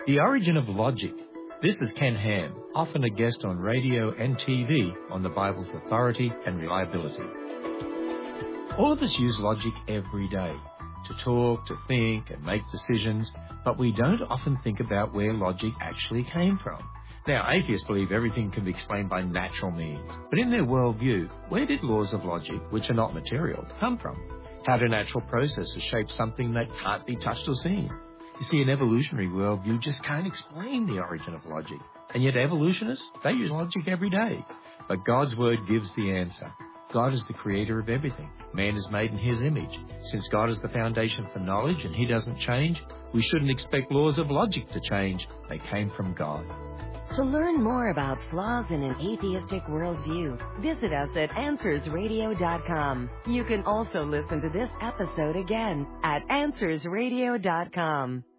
The origin of logic. This is Ken Ham, often a guest on radio and TV on the Bible's authority and reliability. All of us use logic every day to talk, to think and make decisions, but we don't often think about where logic actually came from. Now, atheists believe everything can be explained by natural means, but in their worldview, where did laws of logic, which are not material, come from? How do natural processes shape something that can't be touched or seen? You see, an evolutionary worldview just can't explain the origin of logic. And yet evolutionists, they use logic every day. But God's word gives the answer. God is the creator of everything. Man is made in his image. Since God is the foundation for knowledge and he doesn't change, we shouldn't expect laws of logic to change. They came from God. To learn more about flaws in an atheistic worldview, visit us at AnswersRadio.com. You can also listen to this episode again at AnswersRadio.com.